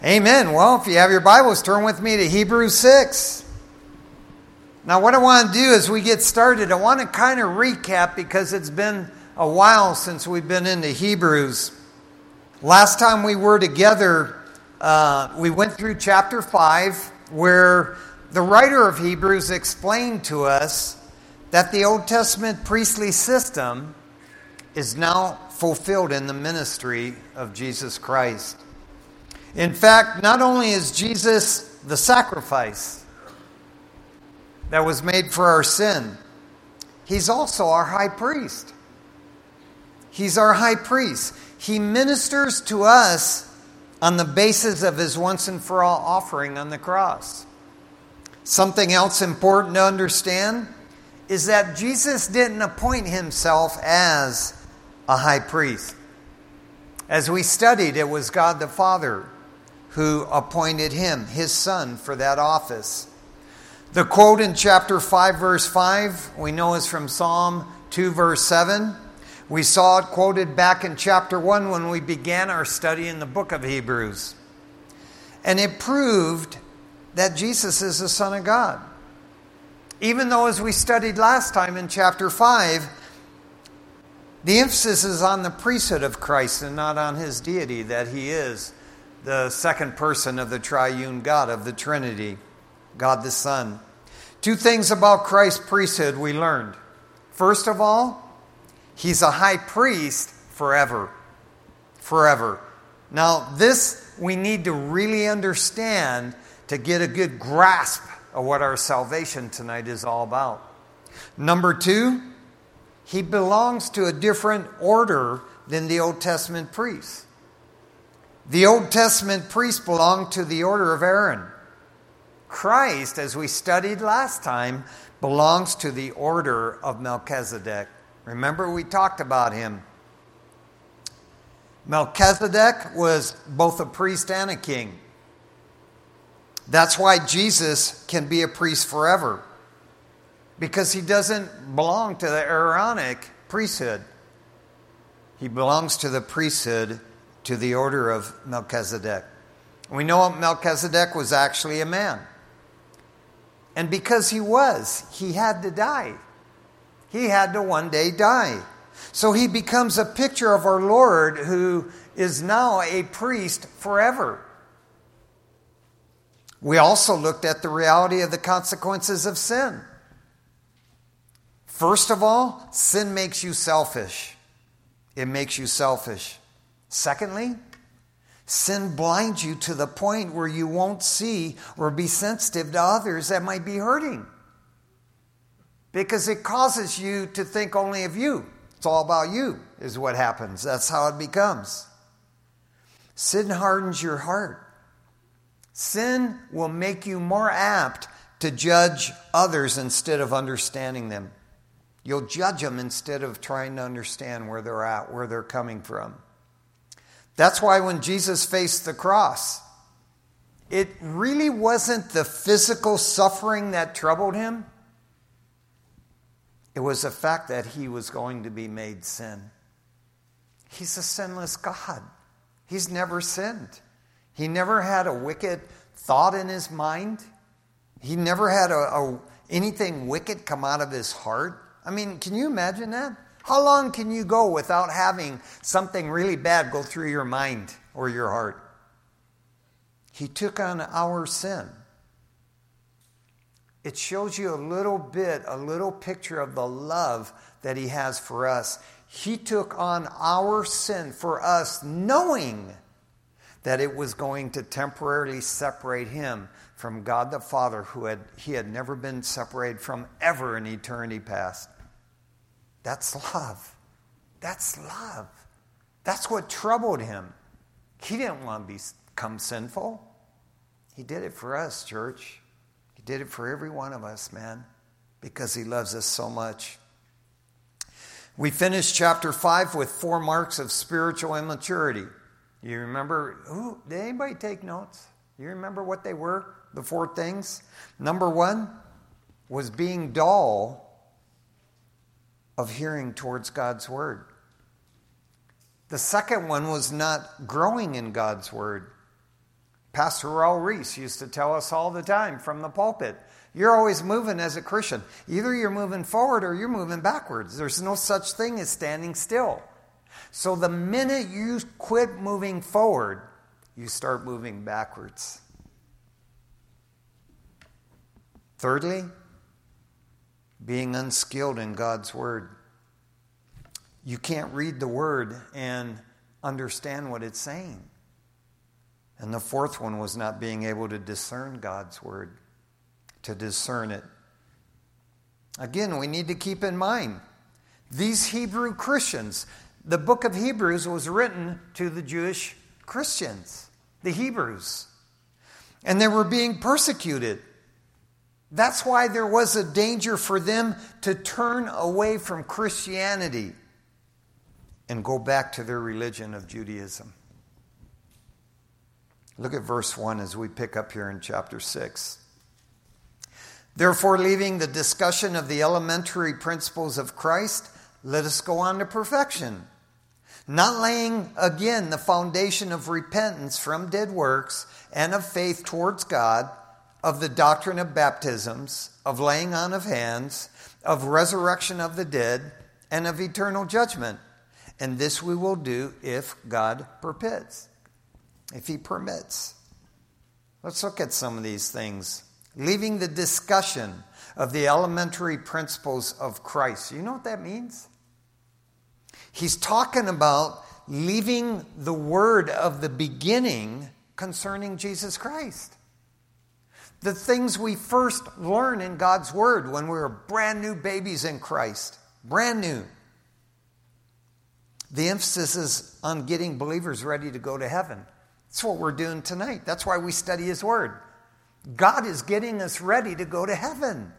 Amen. Well, if you have your Bibles, turn with me to Hebrews 6. Now, what I want to do as we get started, I want to kind of recap because it's been a while since we've been into Hebrews. Last time we were together, we went through chapter 5, where the writer of Hebrews explained to us that the Old Testament priestly system is now fulfilled in the ministry of Jesus Christ. In fact, not only is Jesus the sacrifice that was made for our sin, He's also our high priest. He's our high priest. He ministers to us on the basis of His once and for all offering on the cross. Something else important to understand is that Jesus didn't appoint Himself as a high priest. As we studied, it was God the Father who appointed Him, His Son, for that office. The quote in chapter 5, verse 5, we know is from Psalm 2, verse 7. We saw it quoted back in chapter 1 when we began our study in the book of Hebrews. And it proved that Jesus is the Son of God. Even though, as we studied last time in chapter 5, the emphasis is on the priesthood of Christ and not on His deity, that He is the second person of the triune God of the Trinity, God the Son. Two things about Christ's priesthood we learned. First of all, He's a high priest forever. Forever. Now, this we need to really understand to get a good grasp of what our salvation tonight is all about. Number two, He belongs to a different order than the Old Testament priests. The Old Testament priests belonged to the order of Aaron. Christ, as we studied last time, belongs to the order of Melchizedek. Remember, we talked about him. Melchizedek was both a priest and a king. That's why Jesus can be a priest forever, because he doesn't belong to the Aaronic priesthood. He belongs to the priesthood, to the order of Melchizedek. We know Melchizedek was actually a man. And because he had to die. He had to one day die. So he becomes a picture of our Lord, who is now a priest forever. We also looked at the reality of the consequences of sin. First of all, sin makes you selfish. It makes you selfish. Secondly, sin blinds you to the point where you won't see or be sensitive to others that might be hurting. Because it causes you to think only of you. It's all about you, is what happens. That's how it becomes. Sin hardens your heart. Sin will make you more apt to judge others instead of understanding them. You'll judge them instead of trying to understand where they're at, where they're coming from. That's why when Jesus faced the cross, it really wasn't the physical suffering that troubled Him. It was the fact that He was going to be made sin. He's a sinless God. He's never sinned. He never had a wicked thought in His mind. He never had anything wicked come out of His heart. I mean, can you imagine that? How long can you go without having something really bad go through your mind or your heart? He took on our sin. It shows you a little picture of the love that He has for us. He took on our sin for us, knowing that it was going to temporarily separate Him from God the Father, He had never been separated from ever in eternity past. That's love. That's love. That's what troubled Him. He didn't want to become sinful. He did it for us, church. He did it for every one of us, man, because He loves us so much. We finished chapter 5 with 4 marks of spiritual immaturity. You remember? Did anybody take notes? You remember what they were? The 4 things? Number 1 was being dull of hearing towards God's Word. The second one was not growing in God's Word. Pastor Raul Reese used to tell us all the time from the pulpit, you're always moving as a Christian. Either you're moving forward or you're moving backwards. There's no such thing as standing still. So the minute you quit moving forward, you start moving backwards. Thirdly, being unskilled in God's Word. You can't read the Word and understand what it's saying. And the fourth one was not being able to discern God's Word, to discern it. Again, we need to keep in mind, these Hebrew Christians, the book of Hebrews was written to the Jewish Christians, the Hebrews. And they were being persecuted. That's why there was a danger for them to turn away from Christianity and go back to their religion of Judaism. Look at verse 1 as we pick up here in chapter 6. Therefore, leaving the discussion of the elementary principles of Christ, let us go on to perfection, not laying again the foundation of repentance from dead works and of faith towards God, of the doctrine of baptisms, of laying on of hands, of resurrection of the dead, and of eternal judgment. And this we will do if God permits. If He permits. Let's look at some of these things. Leaving the discussion of the elementary principles of Christ. You know what that means? He's talking about leaving the word of the beginning concerning Jesus Christ. The things we first learn in God's Word when we were brand new babies in Christ. Brand new. The emphasis is on getting believers ready to go to heaven. That's what we're doing tonight. That's why we study His Word. God is getting us ready to go to heaven.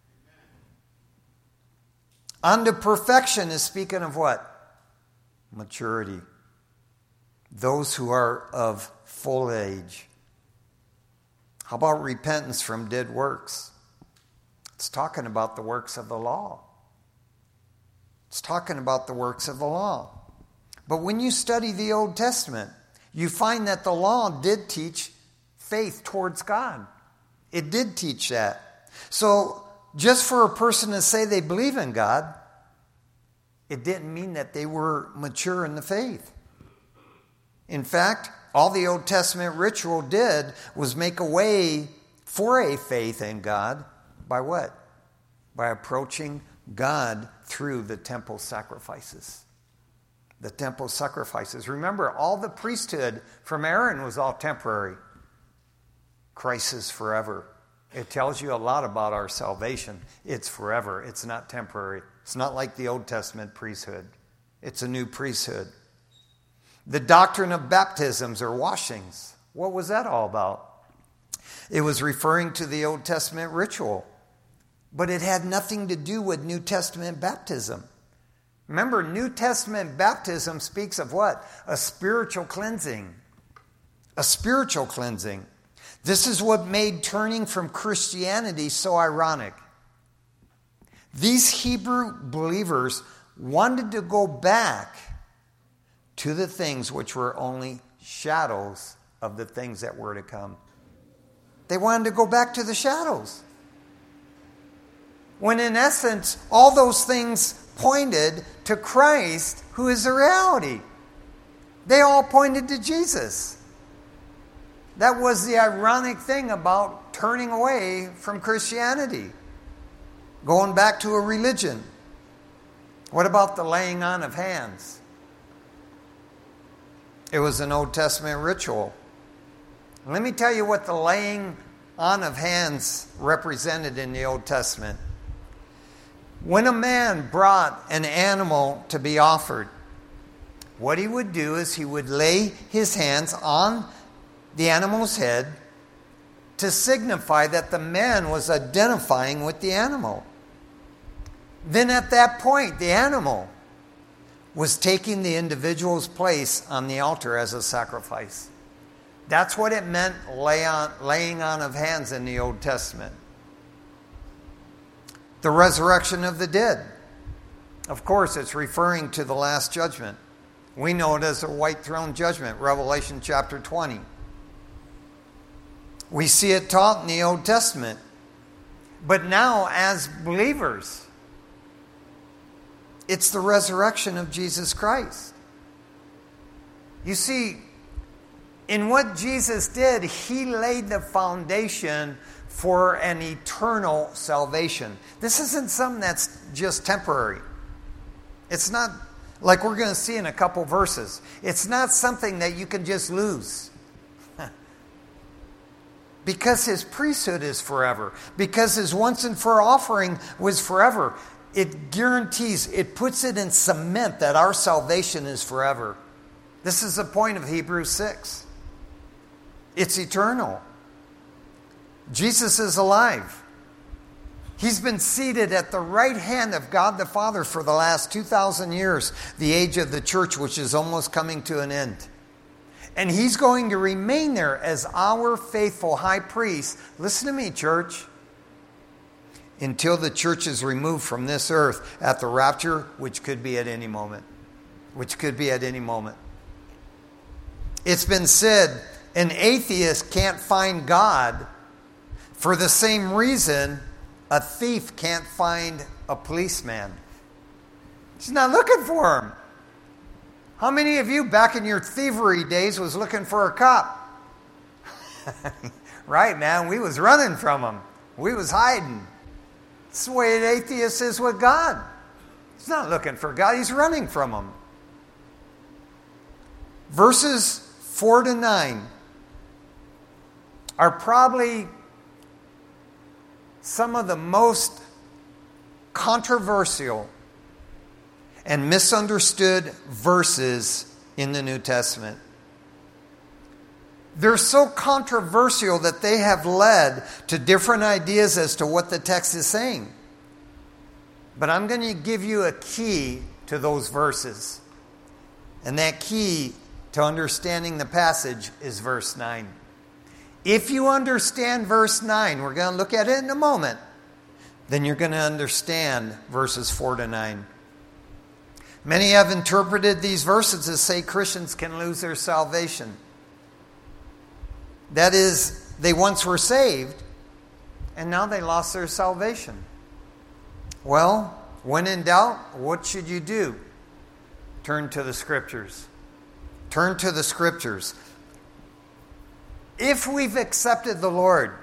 Unto perfection is speaking of what? Maturity. Those who are of full age. How about repentance from dead works? It's talking about the works of the law. It's talking about the works of the law. But when you study the Old Testament, you find that the law did teach faith towards God. It did teach that. So just for a person to say they believe in God, it didn't mean that they were mature in the faith. In fact, all the Old Testament ritual did was make a way for a faith in God by what? By approaching God through the temple sacrifices. The temple sacrifices. Remember, all the priesthood from Aaron was all temporary. Christ is forever. It tells you a lot about our salvation. It's forever. It's not temporary. It's not like the Old Testament priesthood. It's a new priesthood. The doctrine of baptisms or washings. What was that all about? It was referring to the Old Testament ritual. But it had nothing to do with New Testament baptism. Remember, New Testament baptism speaks of what? A spiritual cleansing. A spiritual cleansing. This is what made turning from Christianity so ironic. These Hebrew believers wanted to go back to the things which were only shadows of the things that were to come. They wanted to go back to the shadows. When in essence, all those things pointed to Christ, who is the reality. They all pointed to Jesus. That was the ironic thing about turning away from Christianity. Going back to a religion. What about the laying on of hands? It was an Old Testament ritual. Let me tell you what the laying on of hands represented in the Old Testament. When a man brought an animal to be offered, what he would do is he would lay his hands on the animal's head to signify that the man was identifying with the animal. Then at that point, the animal was taking the individual's place on the altar as a sacrifice. That's what it meant, laying on of hands in the Old Testament. The resurrection of the dead. Of course, it's referring to the last judgment. We know it as the white throne judgment, Revelation chapter 20. We see it taught in the Old Testament. But now, as believers, it's the resurrection of Jesus Christ. You see, in what Jesus did, He laid the foundation for an eternal salvation. This isn't something that's just temporary. It's not, like we're going to see in a couple verses, it's not something that you can just lose. Because His priesthood is forever. Because His once and for offering was forever. It guarantees, it puts it in cement that our salvation is forever. This is the point of Hebrews 6. It's eternal. Jesus is alive. He's been seated at the right hand of God the Father for the last 2,000 years, the age of the church, which is almost coming to an end. And He's going to remain there as our faithful high priest. Listen to me, church. Until the church is removed from this earth at the rapture, which could be at any moment. Which could be at any moment. It's been said, an atheist can't find God for the same reason a thief can't find a policeman. He's not looking for him. How many of you back in your thievery days was looking for a cop? Right, man. We was running from him. We was hiding. That's the way an atheist is with God. He's not looking for God. He's running from him. Verses 4 to 9 are probably some of the most controversial and misunderstood verses in the New Testament. They're so controversial that they have led to different ideas as to what the text is saying. But I'm going to give you a key to those verses. And that key to understanding the passage is verse 9. If you understand verse 9, we're going to look at it in a moment, then you're going to understand verses 4 to 9. Many have interpreted these verses to say Christians can lose their salvation. That is, they once were saved, and now they lost their salvation. Well, when in doubt, what should you do? Turn to the Scriptures. Turn to the Scriptures. If we've accepted the Lord,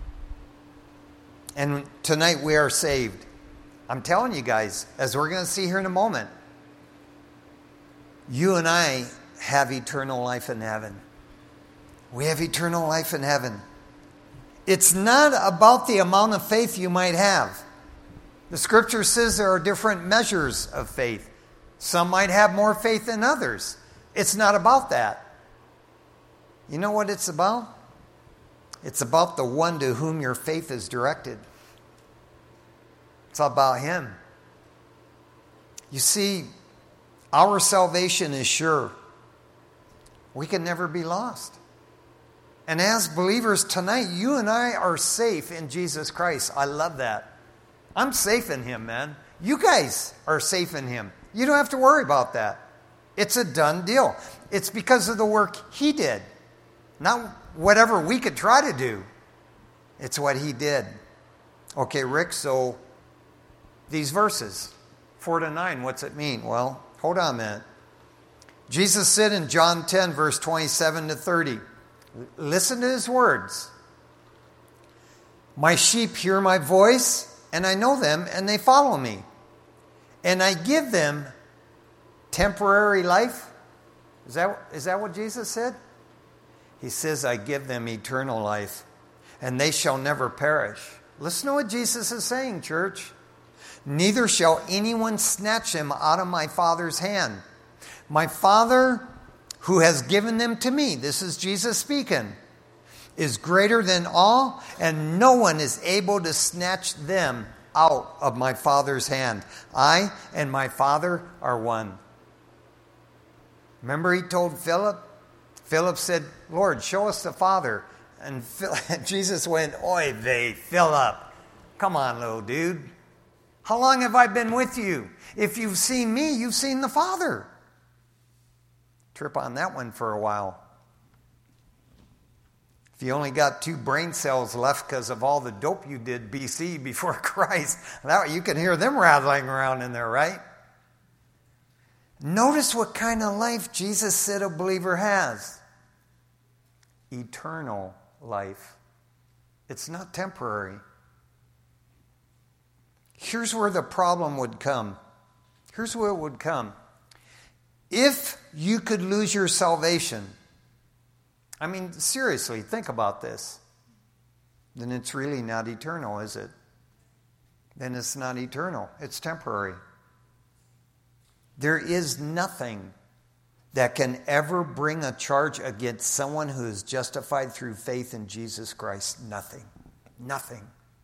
and tonight we are saved, I'm telling you guys, as we're going to see here in a moment, you and I have eternal life in heaven. We have eternal life in heaven. It's not about the amount of faith you might have. The Scripture says there are different measures of faith. Some might have more faith than others. It's not about that. You know what it's about? It's about the one to whom your faith is directed. It's about Him. You see, our salvation is sure. We can never be lost. And as believers tonight, you and I are safe in Jesus Christ. I love that. I'm safe in Him, man. You guys are safe in Him. You don't have to worry about that. It's a done deal. It's because of the work He did. Not whatever we could try to do. It's what He did. Okay, Rick, so these verses, 4 to 9, what's it mean? Well, hold on a minute. Jesus said in John 10, verse 27 to 30, listen to His words. My sheep hear my voice, and I know them, and they follow me. And I give them temporary life. Is that what Jesus said? He says, I give them eternal life, and they shall never perish. Listen to what Jesus is saying, church. Neither shall anyone snatch them out of my Father's hand. My Father, who has given them to me, this is Jesus speaking, is greater than all, and no one is able to snatch them out of my Father's hand. I and my Father are one. Remember He told Philip? Philip said, Lord, show us the Father. And Jesus went, oy vey, Philip. Come on, little dude. How long have I been with you? If you've seen me, you've seen the Father. Trip on that one for a while. If you only got 2 brain cells left because of all the dope you did BC before Christ, you can hear them rattling around in there, right? Notice what kind of life Jesus said a believer has. Eternal life. It's not temporary. Here's where the problem would come. Here's where it would come. If you could lose your salvation, I mean, seriously, think about this. Then it's really not eternal, is it? Then it's not eternal. It's temporary. There is nothing that can ever bring a charge against someone who is justified through faith in Jesus Christ. Nothing. Nothing.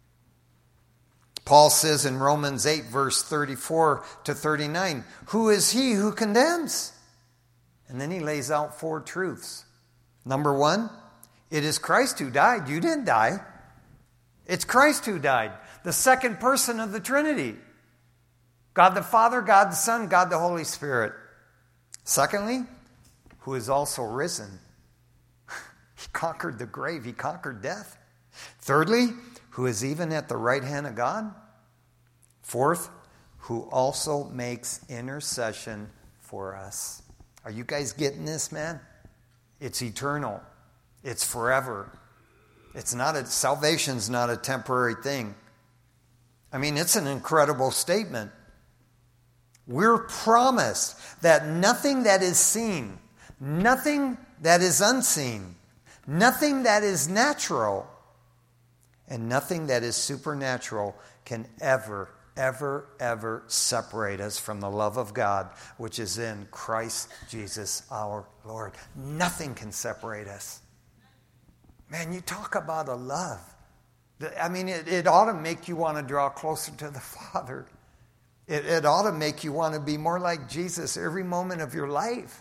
Paul says in Romans 8, verse 34 to 39, who is he who condemns? And then he lays out 4 truths. Number 1, it is Christ who died. You didn't die. It's Christ who died. The second person of the Trinity. God the Father, God the Son, God the Holy Spirit. Secondly, who is also risen. He conquered the grave. He conquered death. Thirdly, who is even at the right hand of God. Fourth, who also makes intercession for us. Are you guys getting this, man? It's eternal. It's forever. Salvation's not a temporary thing. I mean, it's an incredible statement. We're promised that nothing that is seen, nothing that is unseen, nothing that is natural, and nothing that is supernatural can ever separate us from the love of God, which is in Christ Jesus our Lord. Nothing can separate us. Man, you talk about a love. I mean, it ought to make you want to draw closer to the Father. It ought to make you want to be more like Jesus every moment of your life.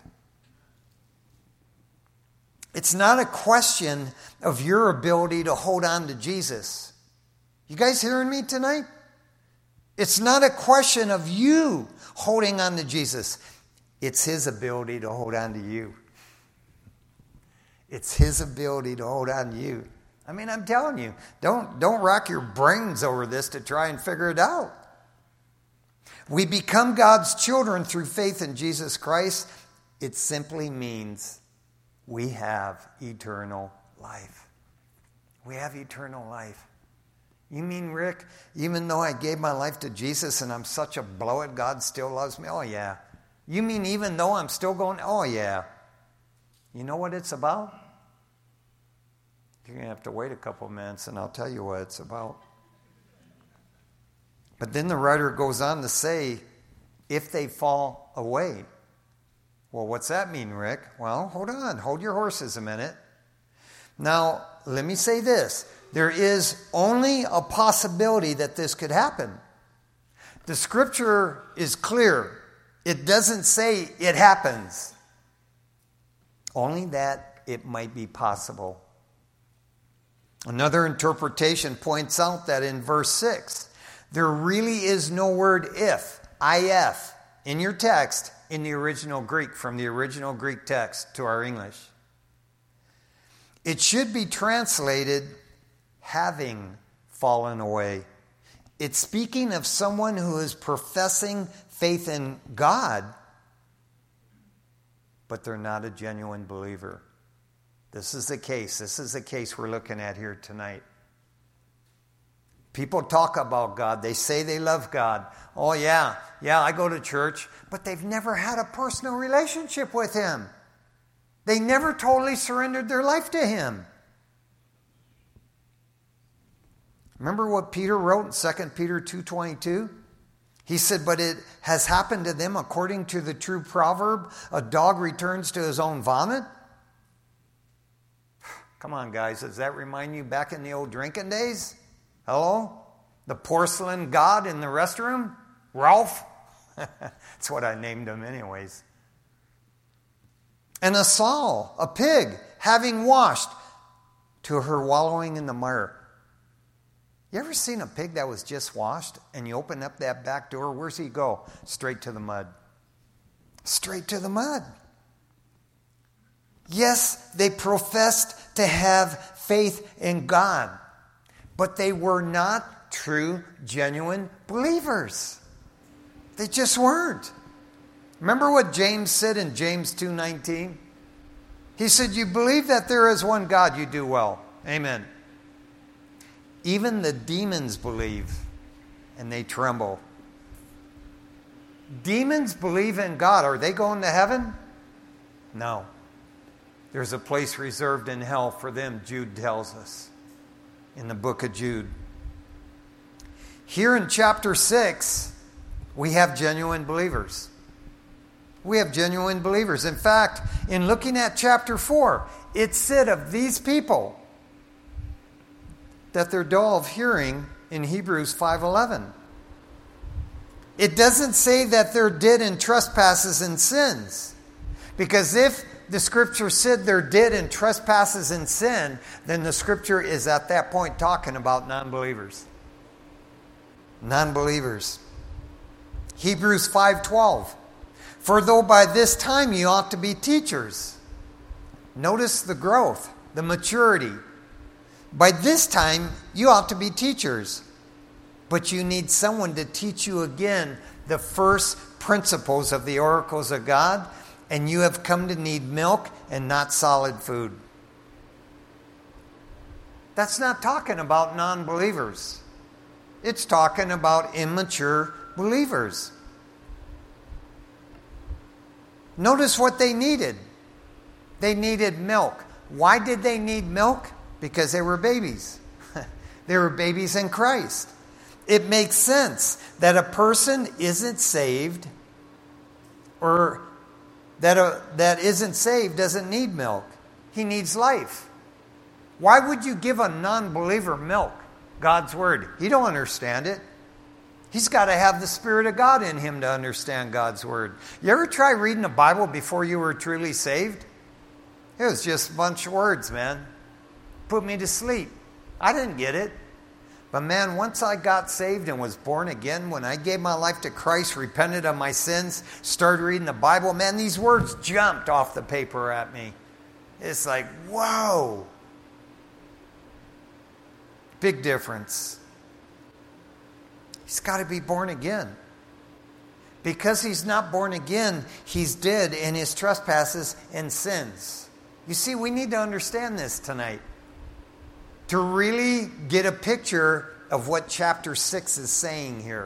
It's not a question of your ability to hold on to Jesus. You guys hearing me tonight? It's not a question of you holding on to Jesus. It's His ability to hold on to you. It's His ability to hold on to you. I mean, I'm telling you, don't rack your brains over this to try and figure it out. We become God's children through faith in Jesus Christ. It simply means we have eternal life. We have eternal life. You mean, Rick, even though I gave my life to Jesus and I'm such a blow-it, God still loves me? Oh, yeah. You mean even though I'm still going? Oh, yeah. You know what it's about? You're going to have to wait a couple minutes and I'll tell you what it's about. But then the writer goes on to say, if they fall away. Well, what's that mean, Rick? Well, hold on. Hold your horses a minute. Now, let me say this. There is only a possibility that this could happen. The scripture is clear. It doesn't say it happens. Only that it might be possible. Another interpretation points out that in verse 6, there really is no word if, in your text in the original Greek, from the original Greek text to our English. It should be translated, having fallen away. It's speaking of someone who is professing faith in God, but they're not a genuine believer. This is the case. This is the case we're looking at here tonight. People talk about God. They say they love God. Oh, yeah, I go to church. But they've never had a personal relationship with Him. They never totally surrendered their life to Him. Remember what Peter wrote in 2 Peter 2:22? He said, but it has happened to them according to the true proverb, a dog returns to his own vomit. Come on, guys. Does that remind you back in the old drinking days? Hello? The porcelain god in the restroom? Ralph? That's what I named him anyways. And a sow, a pig, having washed, to her wallowing in the mire. You ever seen a pig that was just washed and you open up that back door? Where's he go? Straight to the mud. Straight to the mud. Yes, they professed to have faith in God. But they were not true, genuine believers. They just weren't. Remember what James said in James 2:19? He said, you believe that there is one God, you do well. Amen. Even the demons believe, and they tremble. Demons believe in God. Are they going to heaven? No. There's a place reserved in hell for them, Jude tells us in the book of Jude. Here in chapter 6, we have genuine believers. We have genuine believers. In fact, in looking at chapter 4, it said of these people that they're dull of hearing in Hebrews 5:11. It doesn't say that they're dead in trespasses and sins. Because if the scripture said they're dead in trespasses and sin, then the scripture is at that point talking about non-believers. Non-believers. Hebrews 5:12. For though by this time you ought to be teachers. Notice the growth, the maturity. By this time you ought to be teachers. But you need someone to teach you again the first principles of the oracles of God. And you have come to need milk and not solid food. That's not talking about non-believers. It's talking about immature believers. Notice what they needed. They needed milk. Why did they need milk? Because they were babies. They were babies in Christ. It makes sense that a person isn't saved or that isn't saved doesn't need milk. He needs life. Why would you give a non-believer milk? God's word. He don't understand it. He's got to have the Spirit of God in him to understand God's word. You ever try reading the Bible before you were truly saved? It was just a bunch of words, man. Put me to sleep. I didn't get it. But man, once I got saved and was born again, when I gave my life to Christ, repented of my sins, started reading the Bible, man, these words jumped off the paper at me. It's like, whoa. Big difference. He's got to be born again. Because he's not born again, he's dead in his trespasses and sins. You see, we need to understand this tonight. To really get a picture of what chapter 6 is saying here.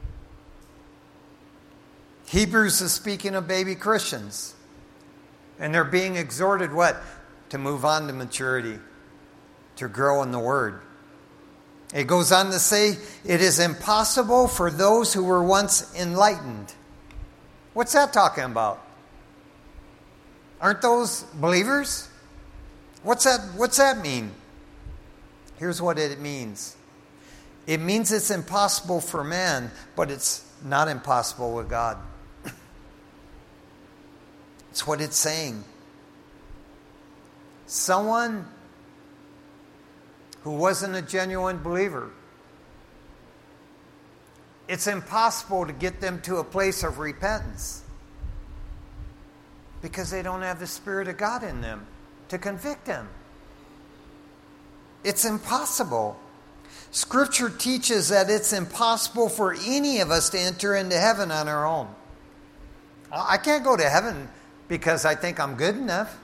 Hebrews is speaking of baby Christians. And they're being exhorted what? To move on to maturity. To grow in the Word. It goes on to say, it is impossible for those who were once enlightened. What's that talking about? Aren't those believers? What's that mean? Here's what it means. It means it's impossible for man, but it's not impossible with God. It's what it's saying. Someone who wasn't a genuine believer, it's impossible to get them to a place of repentance because they don't have the Spirit of God in them to convict them. It's impossible. Scripture teaches that it's impossible for any of us to enter into heaven on our own. I can't go to heaven because I think I'm good enough.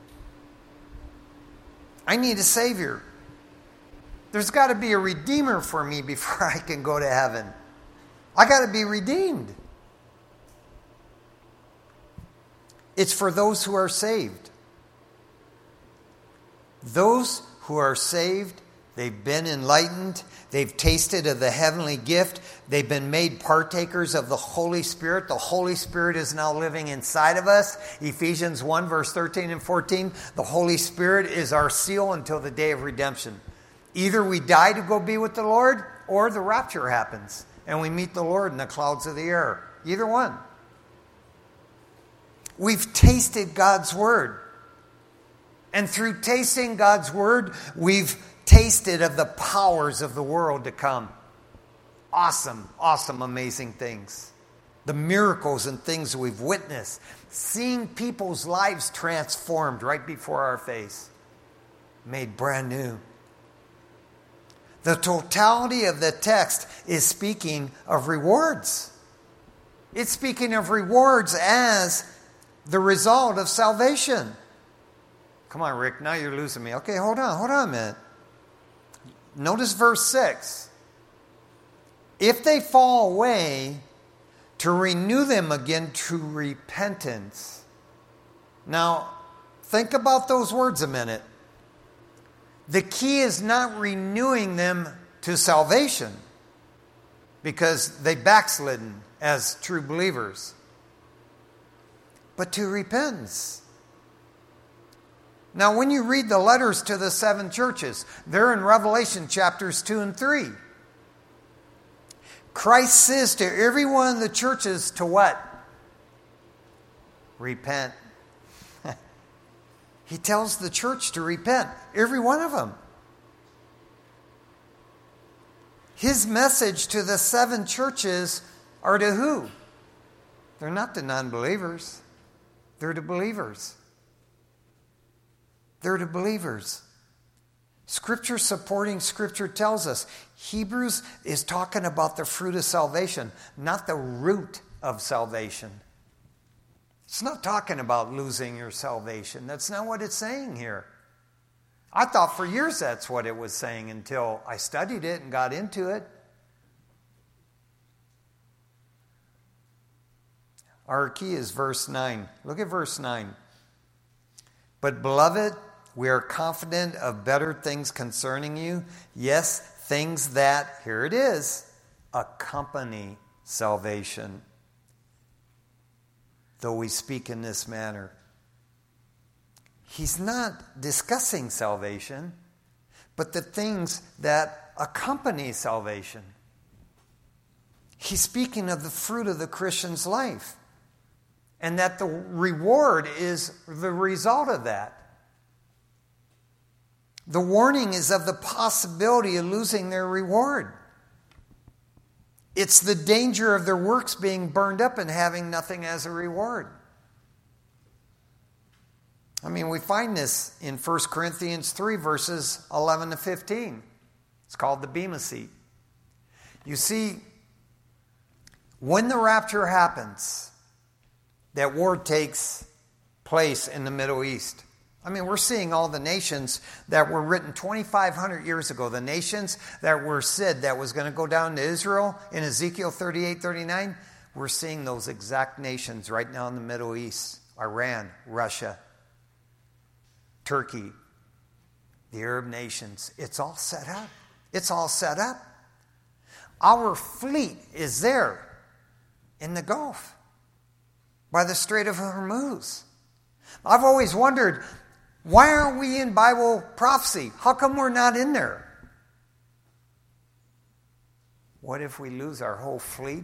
I need a Savior. There's got to be a Redeemer for me before I can go to heaven. I got to be redeemed. It's for those who are saved. Those who are saved, they've been enlightened, they've tasted of the heavenly gift, they've been made partakers of the Holy Spirit. The Holy Spirit is now living inside of us. Ephesians 1 verse 13 and 14, the Holy Spirit is our seal until the day of redemption. Either we die to go be with the Lord, or the rapture happens, and we meet the Lord in the clouds of the air. Either one. We've tasted God's Word. And through tasting God's Word, we've tasted of the powers of the world to come. Awesome, awesome, amazing things. The miracles and things we've witnessed. Seeing people's lives transformed right before our face. made brand new. The totality of the text is speaking of rewards. It's speaking of rewards as the result of salvation. Come on, Rick, now you're losing me. Okay, hold on a minute. Notice verse 6. If they fall away, to renew them again to repentance. Now, think about those words a minute. The key is not renewing them to salvation, because they backslidden as true believers, but to repentance. Now, when you read the letters to the 7 churches, they're in Revelation chapters 2 and 3. Christ says to every one of the churches to what? Repent. He tells the church to repent, every one of them. His message to the 7 churches are to who? They're not to non-believers. They're to believers. They're to believers. Scripture supporting Scripture tells us Hebrews is talking about the fruit of salvation, not the root of salvation. It's not talking about losing your salvation. That's not what it's saying here. I thought for years that's what it was saying until I studied it and got into it. Our key is verse 9. Look at verse 9. But beloved, we are confident of better things concerning you. Yes, things that, here it is, accompany salvation. Though we speak in this manner. He's not discussing salvation, but the things that accompany salvation. He's speaking of the fruit of the Christian's life, and that the reward is the result of that. The warning is of the possibility of losing their reward. It's the danger of their works being burned up and having nothing as a reward. I mean, we find this in 1 Corinthians 3, verses 11 to 15. It's called the Bema Seat. You see, when the rapture happens, that war takes place in the Middle East. I mean, we're seeing all the nations that were written 2,500 years ago. The nations that were said that was going to go down to Israel in Ezekiel 38, 39. We're seeing those exact nations right now in the Middle East. Iran, Russia, Turkey, the Arab nations. It's all set up. It's all set up. Our fleet is there in the Gulf by the Strait of Hormuz. I've always wondered, why aren't we in Bible prophecy? How come we're not in there? What if we lose our whole fleet?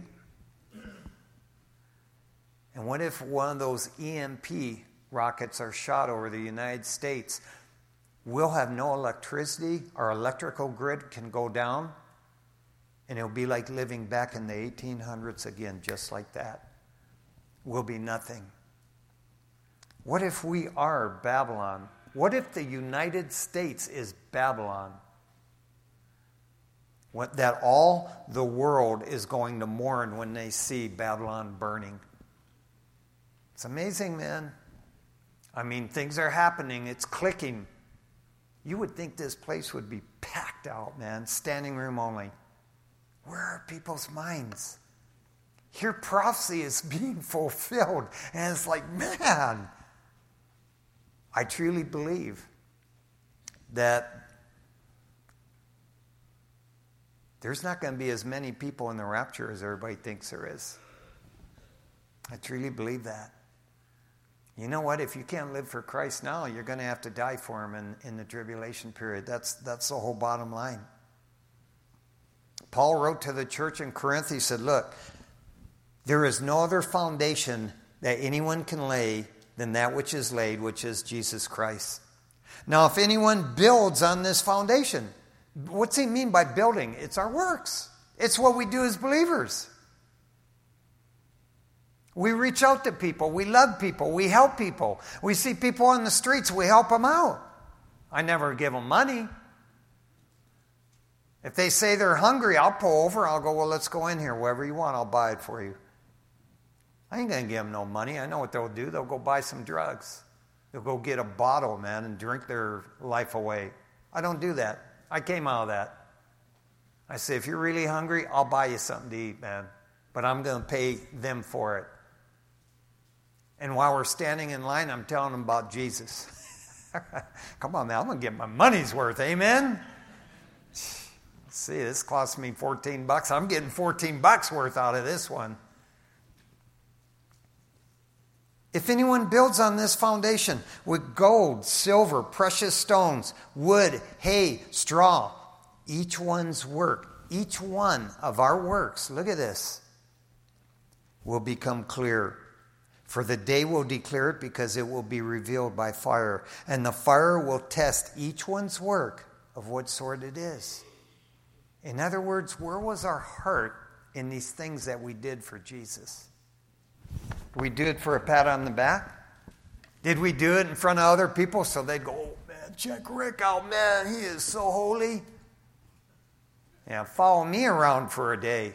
And what if one of those EMP rockets are shot over the United States? We'll have no electricity. Our electrical grid can go down. And it'll be like living back in the 1800s again, just like that. We'll be nothing. What if we are Babylon? What if the United States is Babylon? That all the world is going to mourn when they see Babylon burning. It's amazing, man. I mean, things are happening. It's clicking. You would think this place would be packed out, man. Standing room only. Where are people's minds? Here prophecy is being fulfilled. And it's like, man, I truly believe that there's not going to be as many people in the rapture as everybody thinks there is. I truly believe that. You know what? If you can't live for Christ now, you're going to have to die for him in the tribulation period. That's the whole bottom line. Paul wrote to the church in Corinth, he said, look, there is no other foundation that anyone can lay than that which is laid, which is Jesus Christ. Now, if anyone builds on this foundation, what's he mean by building? It's our works. It's what we do as believers. We reach out to people. We love people. We help people. We see people on the streets. We help them out. I never give them money. If they say they're hungry, I'll pull over. I'll go, well, let's go in here. Whatever you want, I'll buy it for you. I ain't going to give them no money. I know what they'll do. They'll go buy some drugs. They'll go get a bottle, man, and drink their life away. I don't do that. I came out of that. I say, if you're really hungry, I'll buy you something to eat, man. But I'm going to pay them for it. And while we're standing in line, I'm telling them about Jesus. Come on, man, I'm going to get my money's worth. Amen? See, this cost me $14. I'm getting $14 worth out of this one. If anyone builds on this foundation with gold, silver, precious stones, wood, hay, straw, each one's work, each one of our works, look at this, will become clear. For the day will declare it, because it will be revealed by fire. And the fire will test each one's work of what sort it is. In other words, where was our heart in these things that we did for Jesus? Did we do it for a pat on the back? Did we do it in front of other people so they'd go, oh man, check Rick out, man, he is so holy. Yeah, follow me around for a day.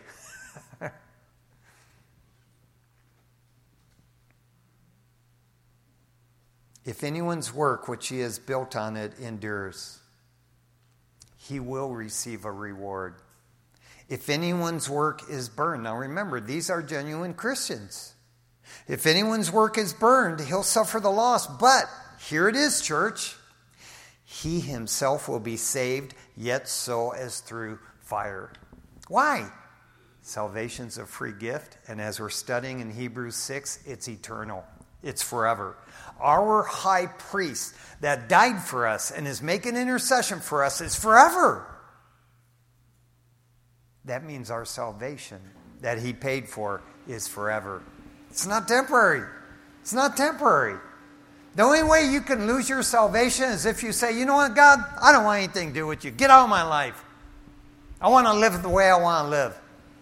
If anyone's work which he has built on it endures, he will receive a reward. If anyone's work is burned, now remember, these are genuine Christians. If anyone's work is burned, he'll suffer the loss. But, here it is, church, he himself will be saved, yet so as through fire. Why? Salvation's a free gift, and as we're studying in Hebrews 6, it's eternal. It's forever. Our high priest that died for us and is making intercession for us is forever. That means our salvation that he paid for is forever. It's not temporary. It's not temporary. The only way you can lose your salvation is if you say, you know what, God, I don't want anything to do with you. Get out of my life. I want to live the way I want to live.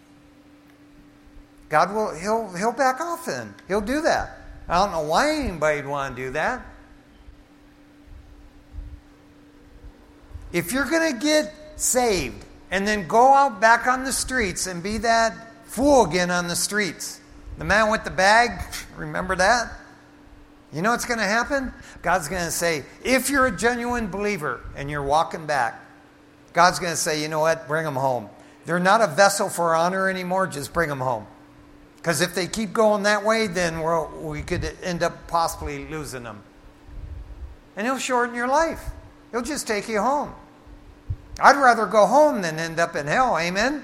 God will, he'll back off then. He'll do that. I don't know why anybody'd want to do that. If you're going to get saved and then go out back on the streets and be that fool again on the streets, the man with the bag, remember that? You know what's going to happen? God's going to say, if you're a genuine believer and you're walking back, God's going to say, you know what? Bring them home. They're not a vessel for honor anymore. Just bring them home. Because if they keep going that way, then we could end up possibly losing them. And he'll shorten your life. He'll just take you home. I'd rather go home than end up in hell. Amen?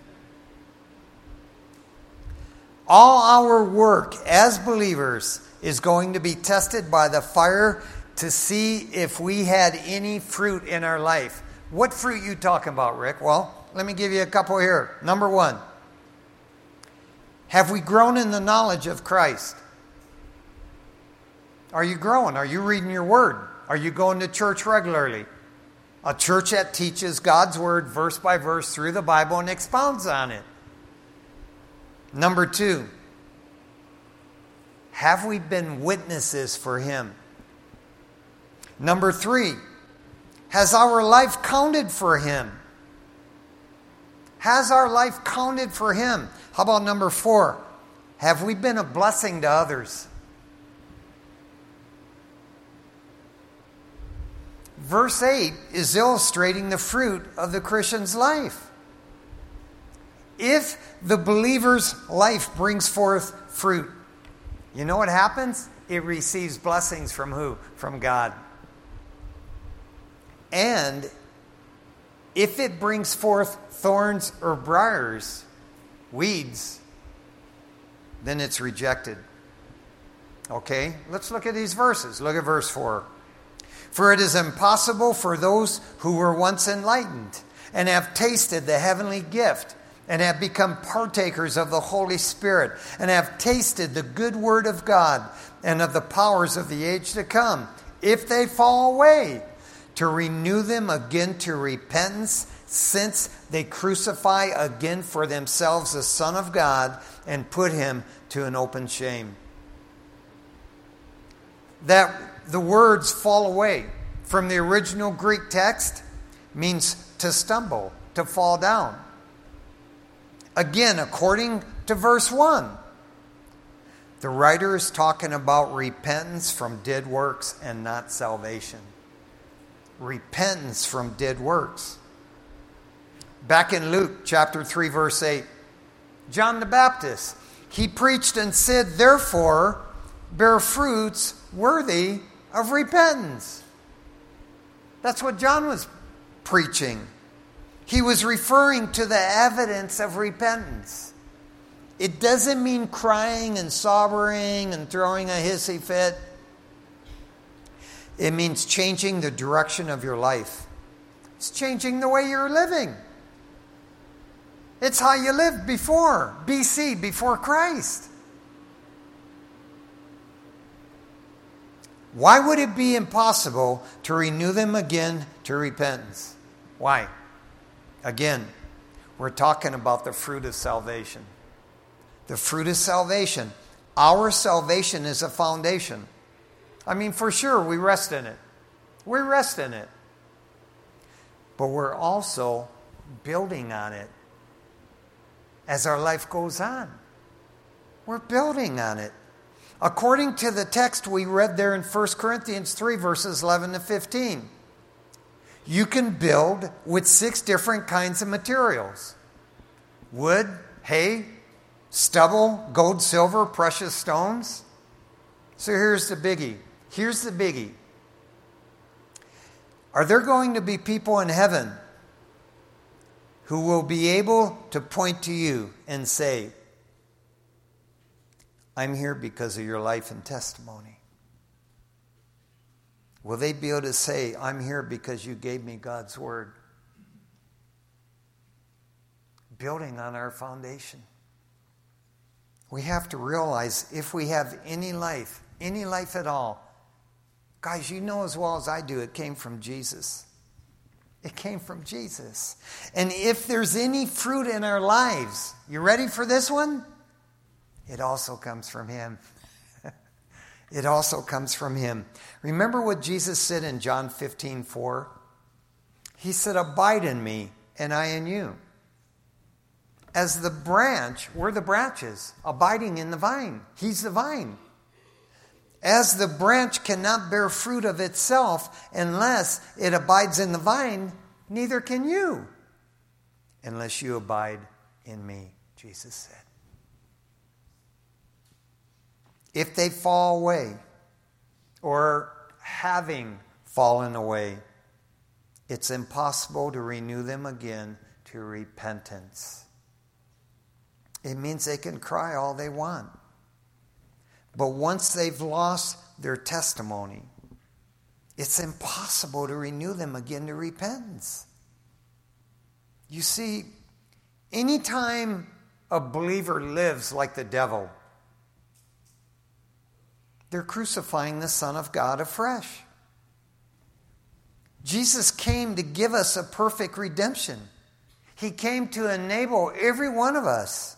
All our work as believers is going to be tested by the fire to see if we had any fruit in our life. What fruit you talking about, Rick? Well, let me give you a couple here. Number one. Have we grown in the knowledge of Christ? Are you growing? Are you reading your word? Are you going to church regularly? A church that teaches God's word verse by verse through the Bible and expounds on it. Number two, have we been witnesses for him? Number three, has our life counted for him? Has our life counted for him? How about number four? Have we been a blessing to others? Verse 8 is illustrating the fruit of the Christian's life. If the believer's life brings forth fruit, you know what happens? It receives blessings from who? From God. And if it brings forth thorns or briars, weeds, then it's rejected. Okay, let's look at these verses. Look at verse 4. For it is impossible for those who were once enlightened and have tasted the heavenly gift and have become partakers of the Holy Spirit and have tasted the good word of God and of the powers of the age to come, if they fall away, to renew them again to repentance, since they crucify again for themselves the Son of God and put him to an open shame. That the words fall away. from the original Greek text means to stumble, to fall down. Again, according to verse 1, the writer is talking about repentance from dead works and not salvation. Repentance from dead works. Back in Luke chapter 3, verse 8, John the Baptist, he preached and said, therefore, bear fruits worthy of repentance. That's what John was preaching. He was referring to the evidence of repentance. It doesn't mean crying and sobbing and throwing a hissy fit. It means changing the direction of your life. It's changing the way you're living. It's how you lived before, BC, before Christ. Why would it be impossible to renew them again to repentance? Why? Again, we're talking about the fruit of salvation. The fruit of salvation. Our salvation is a foundation. I mean, for sure, we rest in it. We rest in it. But we're also building on it as our life goes on. We're building on it. According to the text we read there in 1 Corinthians 3, verses 11 to 15, you can build with 6 different kinds of materials. Wood, hay, stubble, gold, silver, precious stones. So here's the biggie. Here's the biggie. Are there going to be people in heaven who will be able to point to you and say, I'm here because of your life and testimony? Will they be able to say, I'm here because you gave me God's word? Building on our foundation. We have to realize if we have any life at all, guys, you know as well as I do, it came from Jesus. It came from Jesus. And if there's any fruit in our lives, you ready for this one? It also comes from Him. It also comes from Him. Remember what Jesus said in John 15:4? He said, abide in me and I in you. As the branch, we're the branches, abiding in the vine. He's the vine. As the branch cannot bear fruit of itself unless it abides in the vine, neither can you unless you abide in me, Jesus said. If they fall away, or having fallen away, it's impossible to renew them again to repentance. It means they can cry all they want. But once they've lost their testimony, it's impossible to renew them again to repentance. You see, anytime a believer lives like the devil, they're crucifying the Son of God afresh. Jesus came to give us a perfect redemption. He came to enable every one of us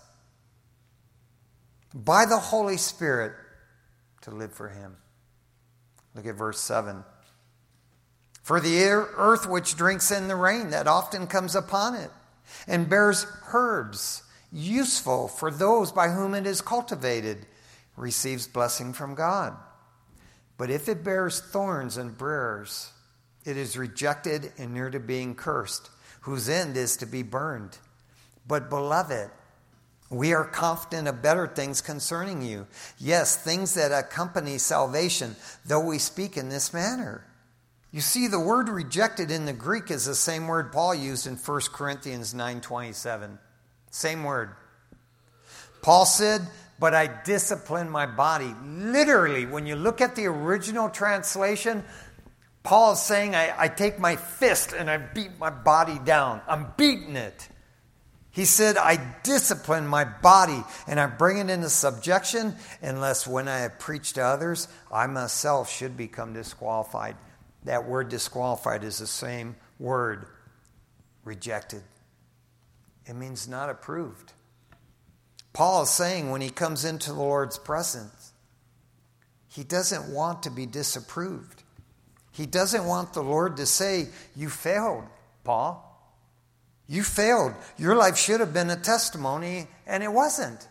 by the Holy Spirit to live for Him. Look at verse 7. For the earth which drinks in the rain that often comes upon it, and bears herbs useful for those by whom it is cultivated, receives blessing from God. But if it bears thorns and briars, it is rejected and near to being cursed, whose end is to be burned. But beloved, we are confident of better things concerning you. Yes, things that accompany salvation, though we speak in this manner. You see, the word rejected in the Greek is the same word Paul used in 1 Corinthians 9:27. Same word. Paul said, but I discipline my body. Literally, when you look at the original translation, Paul is saying, I take my fist and I beat my body down. I'm beating it. He said, I discipline my body and I bring it into subjection, unless when I have preached to others, I myself should become disqualified. That word disqualified is the same word, rejected. It means not approved. Paul is saying when he comes into the Lord's presence, he doesn't want to be disapproved. He doesn't want the Lord to say, you failed, Paul. You failed. Your life should have been a testimony, and it wasn't.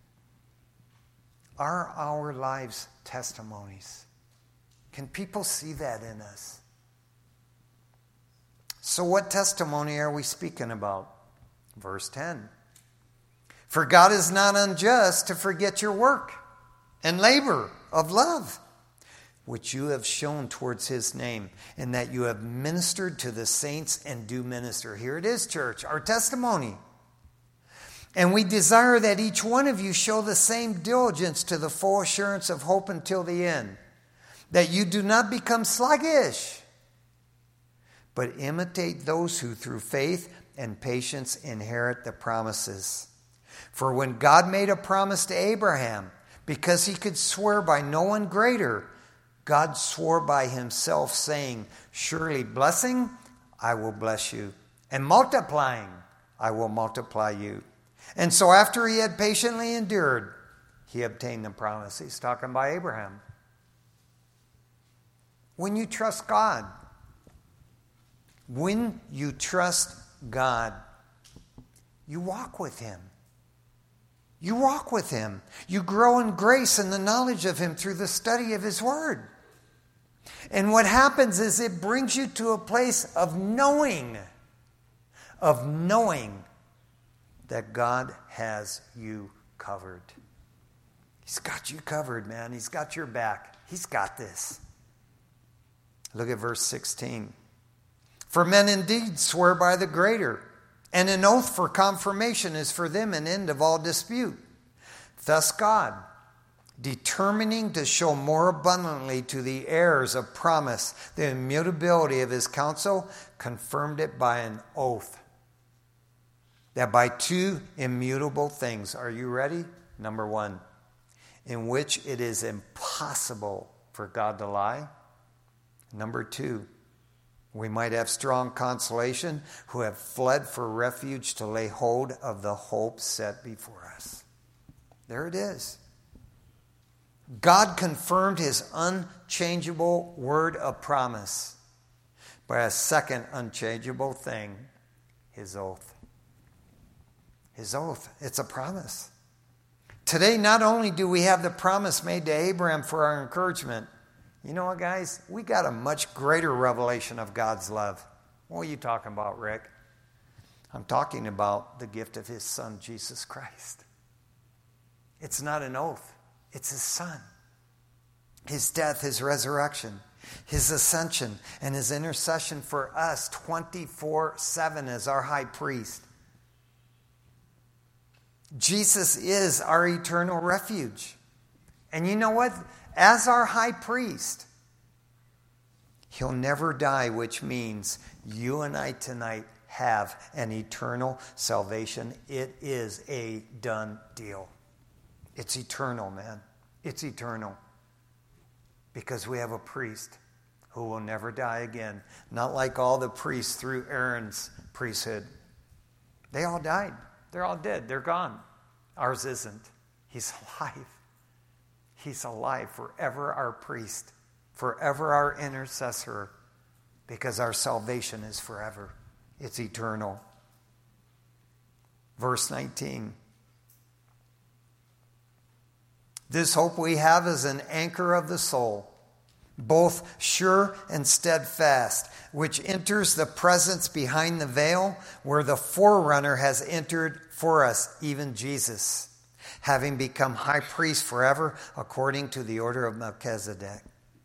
Are our lives testimonies? Can people see that in us? So what testimony are we speaking about? Verse 10. For God is not unjust to forget your work and labor of love, which you have shown towards his name, and that you have ministered to the saints and do minister. Here it is, church, our testimony. And we desire that each one of you show the same diligence to the full assurance of hope until the end, that you do not become sluggish, but imitate those who through faith and patience inherit the promises. For when God made a promise to Abraham, because he could swear by no one greater, God swore by himself, saying, surely blessing, I will bless you, and multiplying, I will multiply you. And so after he had patiently endured, he obtained the promise. He's talking about Abraham. When you trust God, you walk with him. You walk with him. You grow in grace and the knowledge of him through the study of his word. And what happens is it brings you to a place of knowing that God has you covered. He's got you covered, man. He's got your back. He's got this. Look at verse 16. For men indeed swear by the greater, and an oath for confirmation is for them an end of all dispute. Thus God, determining to show more abundantly to the heirs of promise the immutability of his counsel, confirmed it by an oath. That by two immutable things, are you ready? Number one, in which it is impossible for God to lie. Number two, we might have strong consolation who have fled for refuge to lay hold of the hope set before us. There it is. God confirmed his unchangeable word of promise by a second unchangeable thing, his oath. His oath. It's a promise. Today, not only do we have the promise made to Abraham for our encouragement, you know what, guys? We got a much greater revelation of God's love. What are you talking about, Rick? I'm talking about the gift of his son, Jesus Christ. It's not an oath. It's his son. His death, his resurrection, his ascension, and his intercession for us 24/7 as our high priest. Jesus is our eternal refuge. And you know what? As our high priest, he'll never die, which means you and I tonight have an eternal salvation. It is a done deal. It's eternal, man. It's eternal. Because we have a priest who will never die again. Not like all the priests through Aaron's priesthood. They all died. They're all dead. They're gone. Ours isn't. He's alive. He's alive, forever our priest, forever our intercessor, because our salvation is forever. It's eternal. Verse 19. This hope we have is an anchor of the soul, both sure and steadfast, which enters the presence behind the veil, where the forerunner has entered for us, even Jesus, having become high priest forever according to the order of Melchizedek.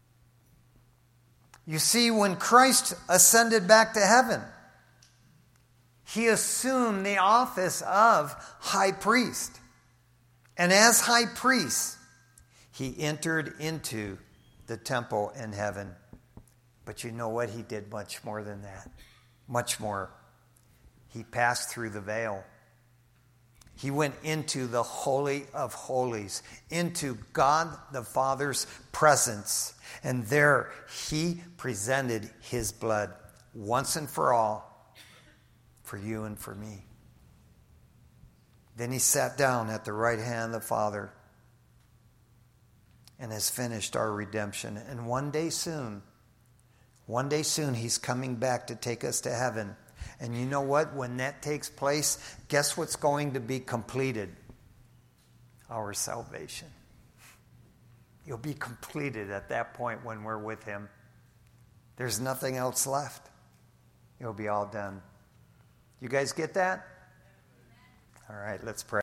You see, when Christ ascended back to heaven, he assumed the office of high priest. And as high priest, he entered into the temple in heaven. But you know what? He did much more than that. Much more. He passed through the veil. He went into the Holy of Holies, into God the Father's presence. And there he presented his blood once and for all, for you and for me. Then he sat down at the right hand of the Father and has finished our redemption. And one day soon, One day soon, He's coming back to take us to heaven. And you know what? When that takes place, guess what's going to be completed? Our salvation. You'll be completed at that point when we're with Him. There's nothing else left. It'll be all done. You guys get that? All right, let's pray.